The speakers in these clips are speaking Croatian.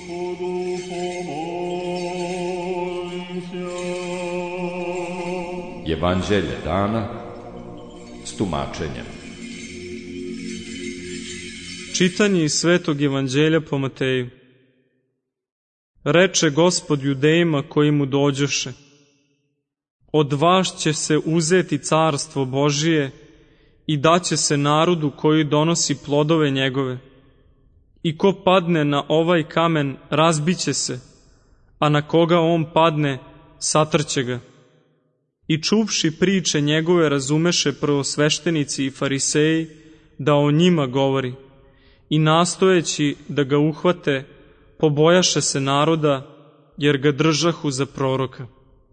Evanđelje dana s tumačenjem. Čitanje iz Svetog Evanđelja po Mateju. Reče Gospod Judejima koji mu dođoše: od vas će se uzeti carstvo Božije i daće se narodu koji donosi plodove njegove. I ko padne na ovaj kamen, razbiće se, a na koga on padne, satrće ga. I čuvši priče njegove razumeše prvosveštenici i fariseji da o njima govori, i nastojeći da ga uhvate, pobojaše se naroda, jer ga držahu za proroka.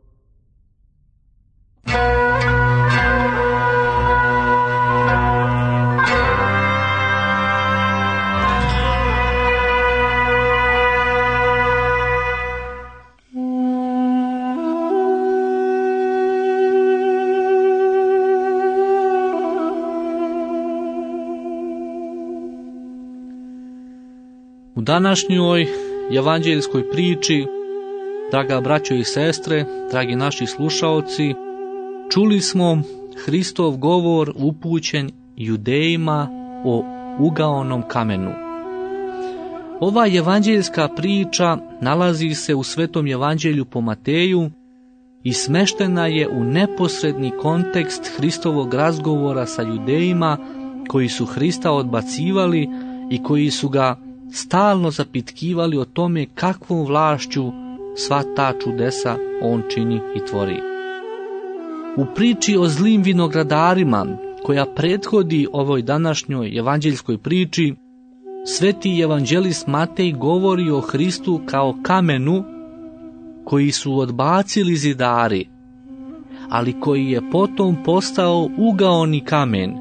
U današnjoj evanđeljskoj priči, draga braćo i sestre, dragi naši slušaoci, čuli smo Hristov govor upućen Judejima o ugaonom kamenu. Ova evanđeljska priča nalazi se u Svetom Evanđelju po Mateju i smeštena je u neposredni kontekst Hristovog razgovora sa Judejima koji su Hrista odbacivali i koji su ga stalno zapitkivali o tome kakvom vlašću sva ta čudesa on čini i tvori. U priči o zlim vinogradarima, koja prethodi ovoj današnjoj evanđeljskoj priči, sveti evanđelist Matej govori o Hristu kao kamenu koji su odbacili zidari, ali koji je potom postao ugaoni kamen.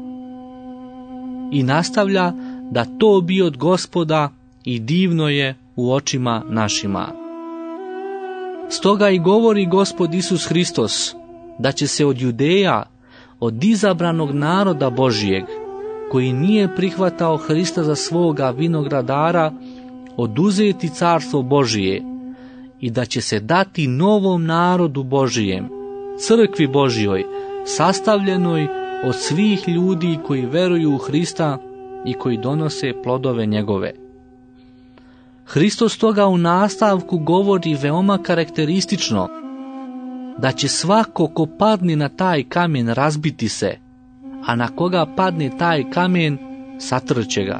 I nastavlja da to bi od Gospoda i divno je u očima našima. Stoga i govori Gospod Isus Hristos da će se od Judeja, od izabranog naroda Božijeg, koji nije prihvatao Hrista za svoga vinogradara, oduzeti carstvo Božije i da će se dati novom narodu Božijem, crkvi Božjoj, sastavljenoj od svih ljudi koji veruju u Hrista i koji donose plodove njegove. Hristos toga u nastavku govori veoma karakteristično da će svako ko padne na taj kamen razbiti se, a na koga padne taj kamen satrće ga.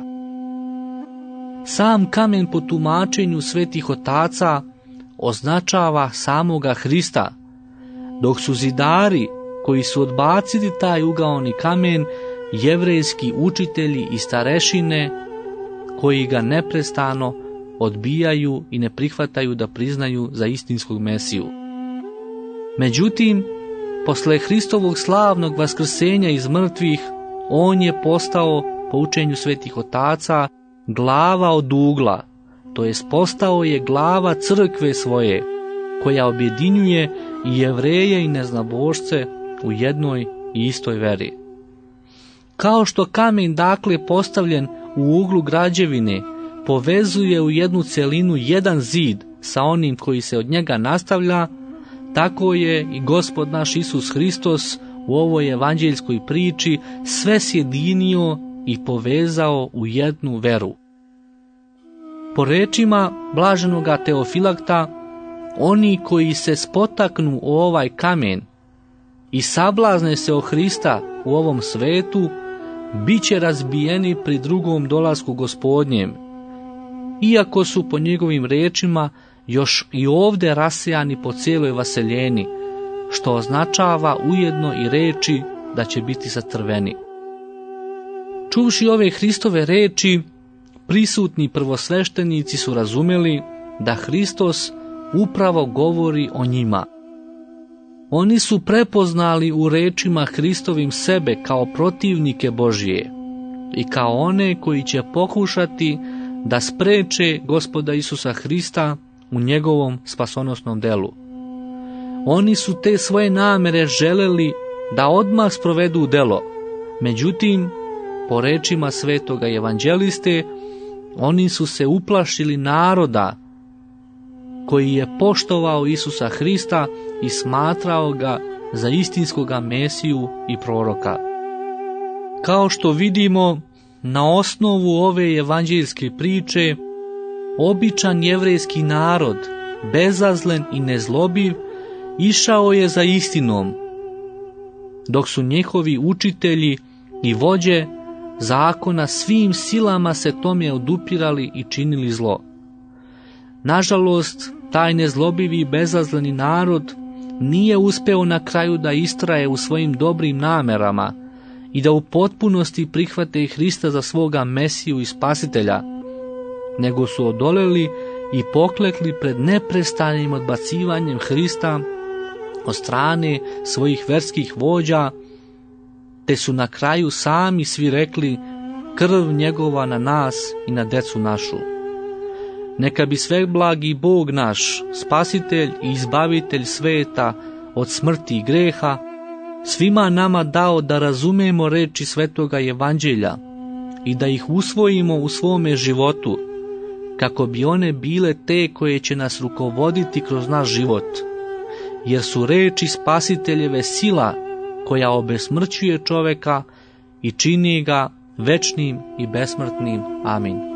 Sam kamen po tumačenju svetih otaca označava samoga Hrista, dok su zidari koji su odbacili taj ugaoni kamen jevrejski učitelji i starešine koji ga neprestano odbijaju i ne prihvataju da priznaju za istinskog Mesiju. Međutim, posle Hristovog slavnog vaskrsenja iz mrtvih, on je postao, po učenju svetih otaca, glava od ugla, to jest postao je glava crkve svoje, koja objedinjuje i Jevreje i neznabošce u jednoj i istoj veri. Kao što kamen dakle postavljen u uglu građevine povezuje u jednu celinu jedan zid sa onim koji se od njega nastavlja, tako je i Gospod naš Isus Hristos u ovoj evanđeljskoj priči sve sjedinio i povezao u jednu veru. Po rečima blaženoga Teofilakta, oni koji se spotaknu o ovaj kamen i sablazne se o Hrista u ovom svetu, bit će razbijeni pri drugom dolasku Gospodnjem, iako su po njegovim rečima još i ovdje rasijani po cijeloj vaseljeni, što označava ujedno i reči da će biti satrveni. Čuvši ove Hristove reči, prisutni prvosveštenici su razumeli da Hristos upravo govori o njima. Oni su prepoznali u rečima Hristovim sebe kao protivnike Božije i kao one koji će pokušati da spreče Gospoda Isusa Hrista u njegovom spasonosnom delu. Oni su te svoje namere želeli da odmah sprovedu u delo, međutim, po rečima svetoga evanđeliste, Oni su se uplašili naroda koji je poštovao Isusa Hrista i smatrao ga za istinskoga Mesiju i proroka. Kao što vidimo, na osnovu ove evanđeljske priče, običan jevrejski narod, bezazlen i nezlobiv, išao je za istinom, dok su njihovi učitelji i vođe zakona svim silama se tome odupirali i činili zlo. Nažalost, taj nezlobivi i bezazleni narod nije uspeo na kraju da istraje u svojim dobrim namerama i da u potpunosti prihvate Hrista za svoga Mesiju i Spasitelja, nego su odoleli i poklekli pred neprestanim odbacivanjem Hrista od strane svojih verskih vođa, te su na kraju sami svi rekli: krv njegova na nas i na decu našu. Neka bi sveblagi Bog naš, Spasitelj i Izbavitelj sveta od smrti i greha, svima nama dao da razumemo reči svetoga evanđelja i da ih usvojimo u svome životu, kako bi one bile te koje će nas rukovoditi kroz naš život, jer su reči Spasiteljeve sila koja obesmrćuje čoveka i čini ga večnim i besmrtnim. Amin.